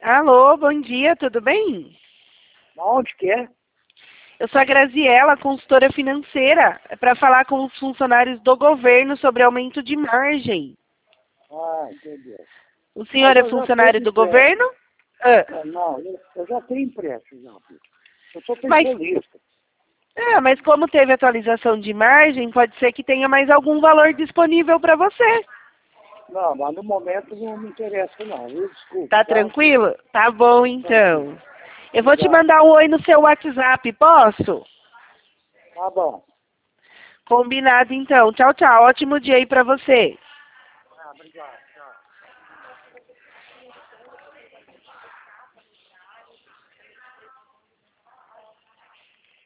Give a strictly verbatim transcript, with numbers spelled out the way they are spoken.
Alô, bom dia, tudo bem? Onde que é? Eu sou a Graziela, consultora financeira, para falar com os funcionários do governo sobre aumento de margem. Ah, entendeu. O senhor Mas é eu já funcionário tenho do empréstimo. governo? Ah, Ah, não, eu, eu já tenho empréstimo, já, filho. Eu sou mas, pensionista. é, mas como teve atualização de margem, pode ser que tenha mais algum valor disponível para você. Não, mas no momento não me interessa não, viu? Desculpa, Tá tá? tranquilo? Tá bom, Tranquilo. então. Eu vou te Obrigado. mandar um oi no seu WhatsApp, posso? Tá bom. Combinado, então. Tchau, tchau. Ótimo dia aí para você. Ah, obrigado.